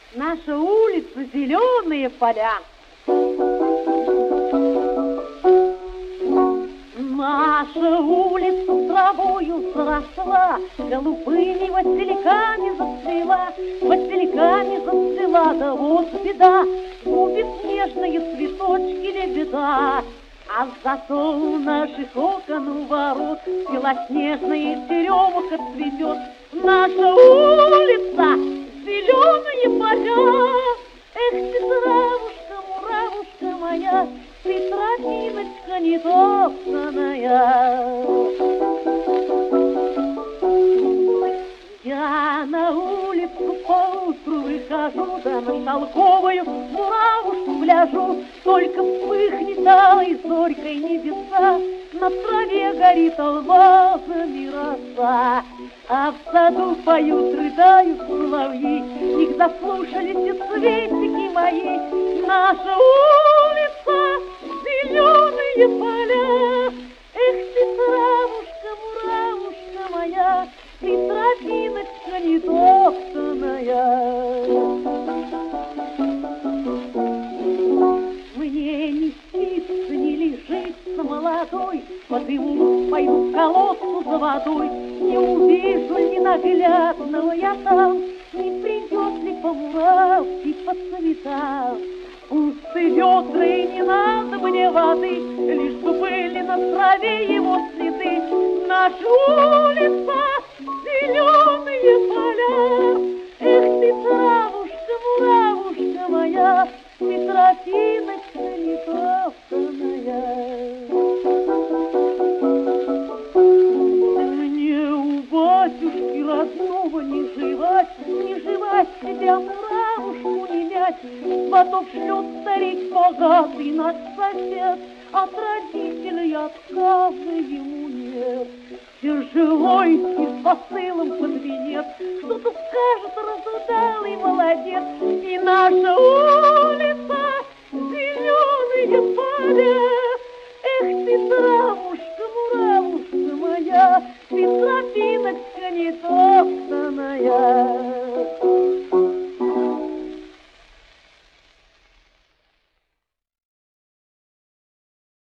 Наша улица, зеленые поля. Наша улица травою заросла, голубыми васильками зацвела, да вот беда, губит нежные цветочки лебеда. А зато у наших окон у ворот белоснежная черемуха цветет. Наша улица, зеленые поля. Эх ты, травушка, муравушка моя, ты тропиночка нетоптаная. Я на улицу поутру выхожу, да на толковую муравушку гляжу. Только вспыхнет алой зорькой небеса, на траве горит алмазами роса. А в саду поют, рыдают соловьи, их заслушались и цветики мои. Наша улица, зеленые поля. Эх ты, травушка, муравушка моя, ты тропиночка нетоптаная. Мне не спится, не лежится молодой, по дыму пойду в колодцу за водой. Не увижу ненаглядного я там, не придет ли по муравке, по цветам. Пусть идет, и не надо мне воды, лишь бы были на траве его следы. Наша улица, зеленые поля. Эх ты, травушка, муравушка моя, ты тропиночка нетоптаная. Мне у батюшки родного не жевать тебя, муравушку, не мять. Потом шлет старик богатый наш сосед, от родителей отказа ему нет. Тяжелой и с посылом под венец, кто-то скажет, разудалый молодец. И наша улица, зеленые поля. Эх ты, травушка, муравушка моя, ты тропиночка нетоптаная.